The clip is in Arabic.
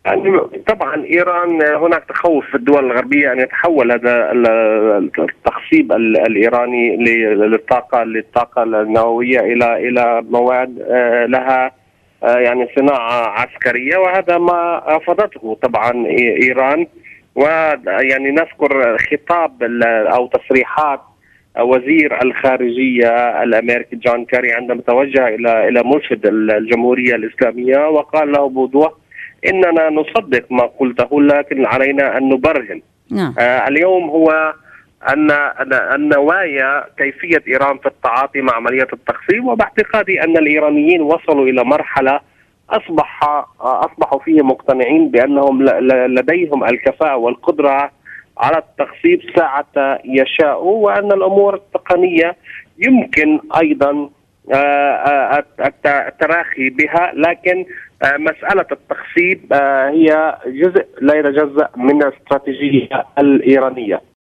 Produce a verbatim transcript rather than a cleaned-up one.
يعني طبعا إيران هناك تخوف في الدول الغربية أن يتحول هذا التخصيب الإيراني للطاقة للطاقة النووية إلى إلى مواد لها يعني صناعة عسكرية، وهذا ما رفضته طبعا إيران. ويعني نذكر خطاب أو تصريحات وزير الخارجية الأمريكي جون كيري عندما توجه إلى إلى مرشد الجمهورية الإسلامية وقال له بوضوح: إننا نصدق ما قلته لكن علينا أن نبرهن. نعم. آه اليوم هو أن النوايا كيفية إيران في التعاطي مع عملية التخصيب، وباعتقادي أن الإيرانيين وصلوا إلى مرحلة أصبح أصبحوا فيه مقتنعين بأنهم لديهم الكفاءة والقدرة على التخصيب ساعة يشاءوا، وأن الأمور التقنية يمكن أيضا التراخي بها، لكن مسألة التخصيب هي جزء لا يتجزأ من الاستراتيجية الإيرانية.